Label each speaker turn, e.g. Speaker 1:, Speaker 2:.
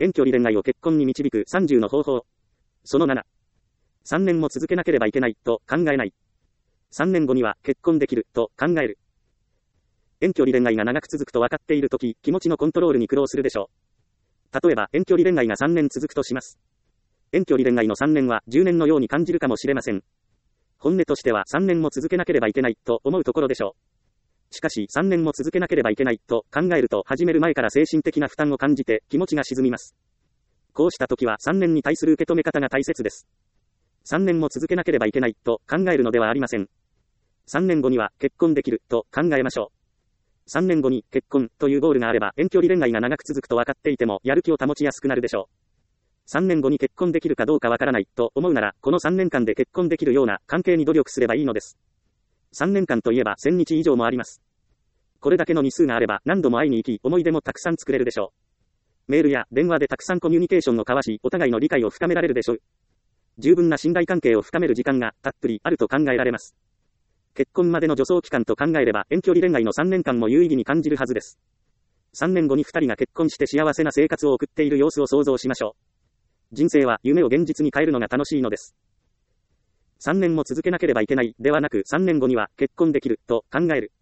Speaker 1: 遠距離恋愛を結婚に導く30の方法。その7。3年も続けなければいけないと考えない。3年後には結婚できると考える。遠距離恋愛が長く続くと分かっているとき、気持ちのコントロールに苦労するでしょう。例えば遠距離恋愛が3年続くとします。遠距離恋愛の3年は10年のように感じるかもしれません。本音としては3年も続けなければいけないと思うところでしょう。しかし3年も続けなければいけないと考えると始める前から精神的な負担を感じて気持ちが沈みます。こうした時は3年に対する受け止め方が大切です。3年も続けなければいけないと考えるのではありません。3年後には結婚できると考えましょう。3年後に結婚というゴールがあれば遠距離恋愛が長く続くと分かっていてもやる気を保ちやすくなるでしょう。3年後に結婚できるかどうかわからないと思うならこの3年間で結婚できるような関係に努力すればいいのです。3年間といえば1000日以上もあります。これだけの日数があれば何度も会いに行き思い出もたくさん作れるでしょう。メールや電話でたくさんコミュニケーションを交わしお互いの理解を深められるでしょう。十分な信頼関係を深める時間がたっぷりあると考えられます。結婚までの助走期間と考えれば遠距離恋愛の3年間も有意義に感じるはずです。3年後に2人が結婚して幸せな生活を送っている様子を想像しましょう。人生は夢を現実に変えるのが楽しいのです。3年も続けなければいけないではなく3年後には結婚できると考える。